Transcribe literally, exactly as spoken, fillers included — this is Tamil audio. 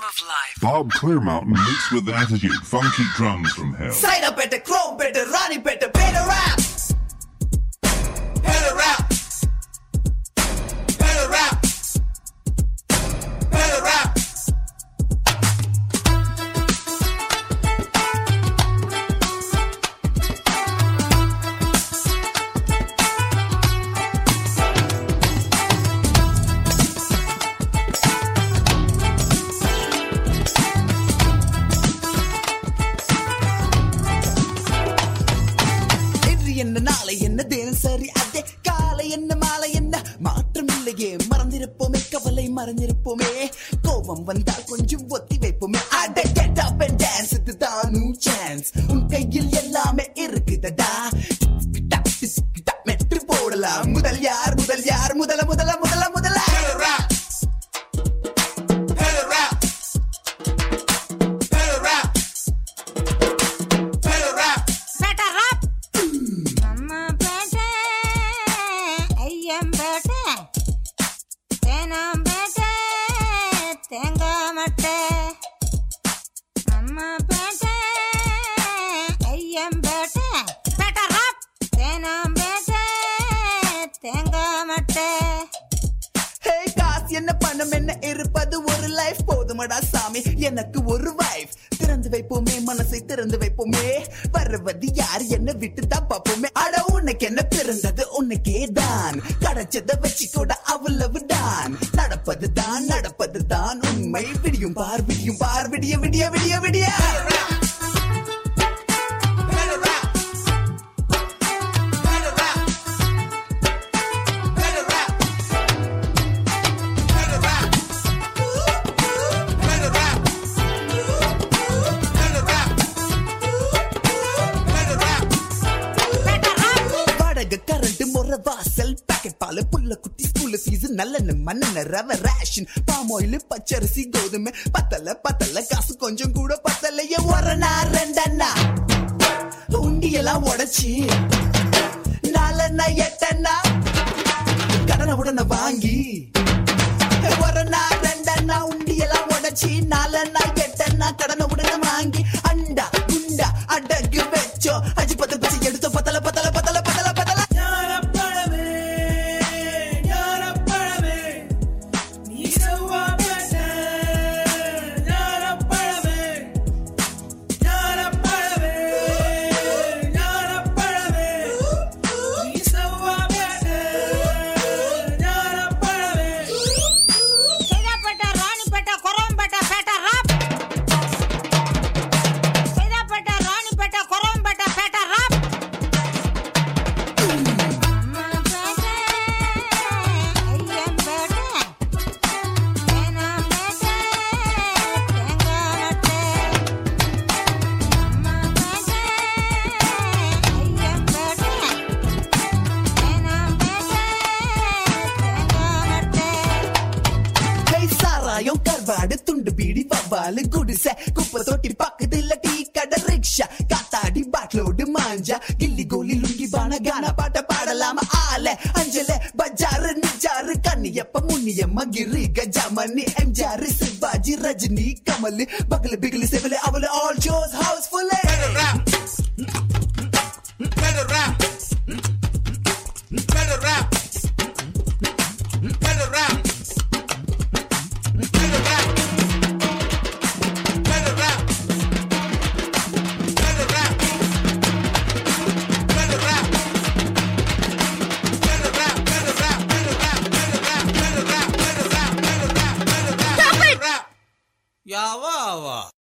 of life. Bob Clearmountain mixed with attitude, funky drums from hell. Side up at the chrome, better Ronnie, better better rap. Better rap. Better rap. Better rap. என்ன நாளை என்ன தினசரி அதே காலை என்ன மாலை என்ன மாற்றம் இல்லையே மறந்திருப்போமே கவலை மறந்திருப்போமே கோபம் வந்தால் கொஞ்சம் ஒத்தி வைப்போமே அட get up and dance இதுதான் new chance உன் கையில் எல்லாமே இருக்குதடா மெட்டு போடலாம் முதல் யார் முதல் யார் முதல முதல முதல முதல என்ன பணம் என்ன இருப்பது ஒரு லைஃப் போதுமடா சாமி எனக்கு ஒரு வைஃப் திறந்து வைப்போமே மனசை திறந்து வைப்போமே வருவது யார் என்ன விட்டுதான் பார்ப்போமே அட உனக்கு என்ன பிறந்தது உனக்கே தான் கிடைச்சதை வச்சு கூட அவ்வளவு தான் நடப்பது தான் நடப்பது தான் உண்மை விடியும் பார் விடியும் பார் விடிய விடிய விடிய விடிய கரண்ட் முறை வாசல் பாக்கெட் பால் புள்ள குட்டி ஸ்கூல் ஃபீஸ் நல்லெண்ண மண்ணெண்ண ரவ ரேஷன் பாம் ஆயில் பச்சரிசி கோதுமை பத்தல பத்தல காசு கொஞ்சம் கூட பத்தலையே ஒரணா ரெண்டண்ணா உண்டியெல்லாம் உடைச்சி நாலண்ணா எட்டண்ணா கடனை உடனே வாங்கி ஒரணா ரெண்டண்ணா உண்டியெல்லாம் உடைச்சி நாலண்ணா எட்டண்ணா கடனை உடனே வாங்கி அண்டா குண்டா அடகு வச்சோ அஜி பத்து பசி எடுத்தோ பத்தல பத்தல பத்தல பத்தல பத்தல கர்வாடு துண்டு பீடி பவாலு குடிசை குப்பை தொட்டி பக்கத்துல டீ கடை ரிக்ஷா காத்தாடி பாட்லோடு மாஞ்சா கில்லி கோலி லுங்கி பான கான பாட்ட பாடலாம ஆல அஞ்சல பஜாரு நிஜாரு கண்ணியப்ப முன்னியம்மா கிரி கஜாமணி எம்ஜாரு சிவாஜி ரஜினி கமல் பகல பிகல செவல அவல all shows housefull better rap better rap better rap better rap யாவா